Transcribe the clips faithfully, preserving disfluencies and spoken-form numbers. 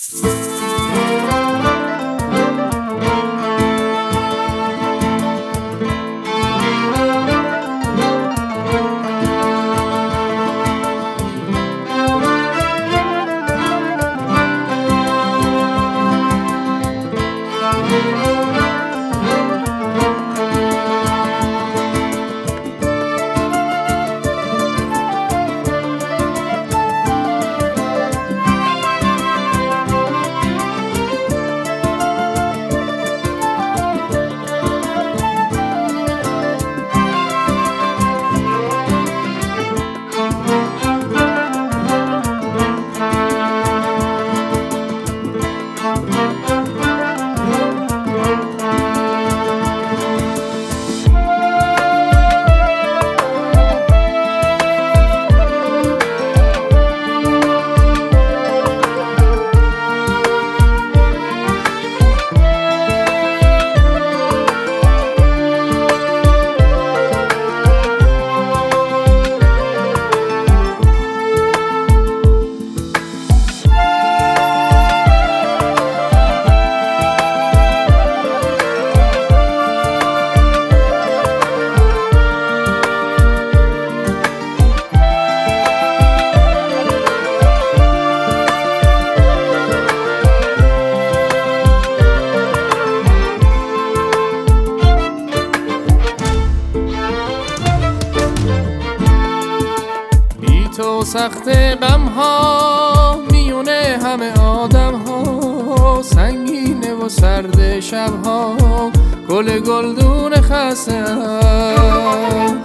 تو سخت غم ها میونه همه آدم ها، سنگینه و سرد شب ها، گل گلدون خسته ام.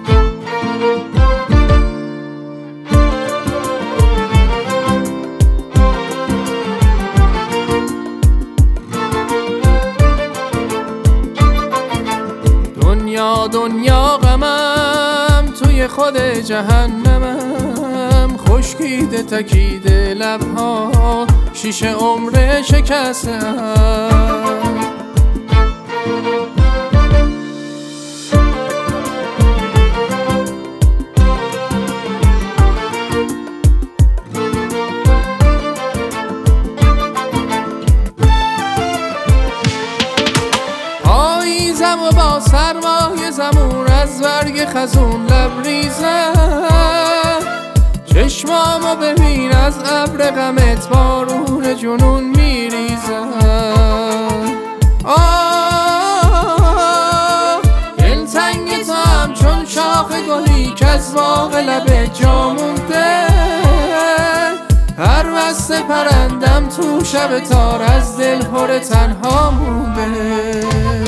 دنیا دنیا غمم توی خود جهنمم، خشکیده تکیده لبها شیشه عمر شکستم. پاییزم و با سرمای زمون از برگ خزون لبریزم، چشمامو ببین از ابر غمت بارون جنون میریزم. آه دلتنگ تو هم چون شاخ گلی که از باغ لب جا مونده، هر وسته پرندم تو شب تار از دل هر تنها مونده.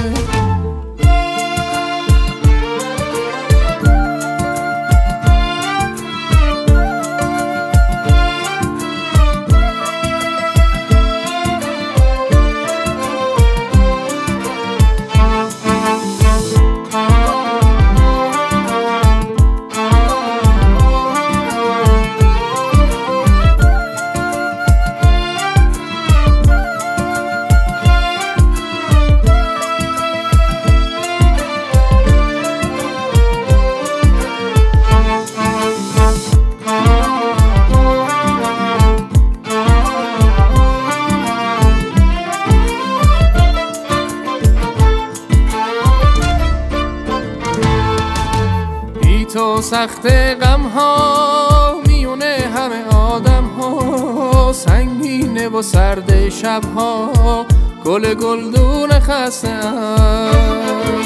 تو سخت غم ها میونه همه آدم ها، سنگینه و سرد شب ها، گل گلدون خسته ام.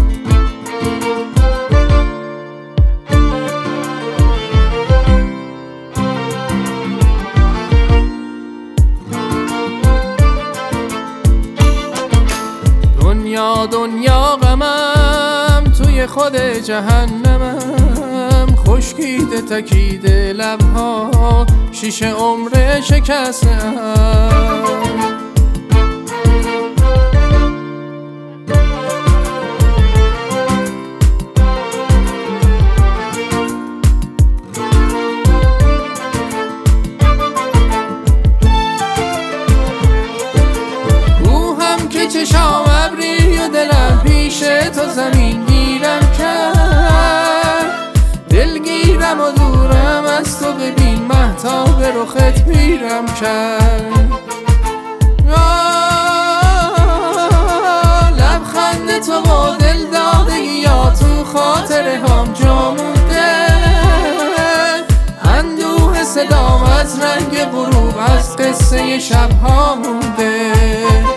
دنیا دنیا غمم توی خود جهنمم، خشکیده تکیده لبها شیشه عمر شکستم. روحم که چشام ابری و دلم پیش تو زمین گیرم کرد، دلگیرم و دورم از تو ببین مهتاب رخت میرم کرد. خاطره هام جا مونده، اندوه صدام از رنگ غروب از قصه شبها مونده.